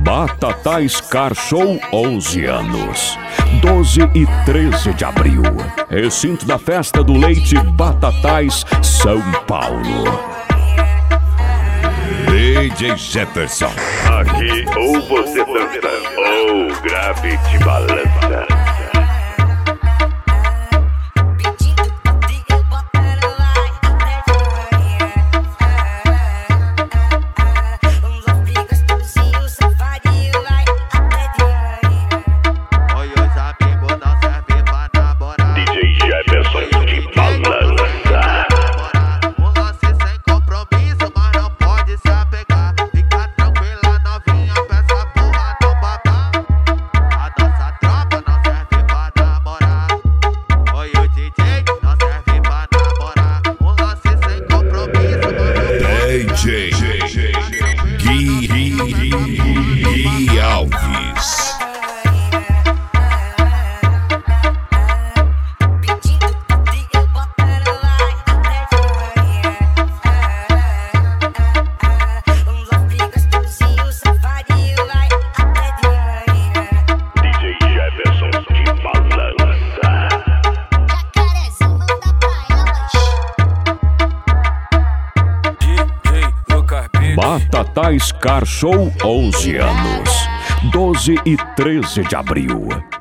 Batatais Car Show 11 anos. 12 e 13 de abril. Recinto da Festa do Leite Batatais, São Paulo. DJ Jefferson. Aqui ou você dança ou o grave te balança. Gui Alves. Batatais Car Show 11 anos. 12 e 13 de abril.